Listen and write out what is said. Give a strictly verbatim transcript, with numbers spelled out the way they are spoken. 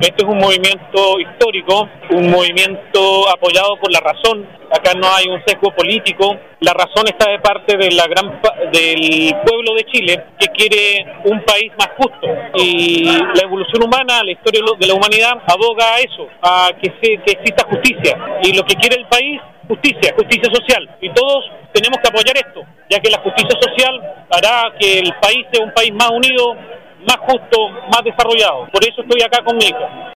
Este es un movimiento histórico, un movimiento apoyado por la razón. Acá no hay un sesgo político. La razón está de parte de la gran del pueblo de Chile, que quiere un país más justo. Y la evolución humana, la historia de la humanidad, aboga a eso, a que, se, que exista justicia. Y lo que quiere el país, justicia, justicia social. Y todos tenemos que apoyar esto, ya que la justicia social hará que el país sea un país más unido, más justo, más desarrollado. Por eso estoy acá con mi hija.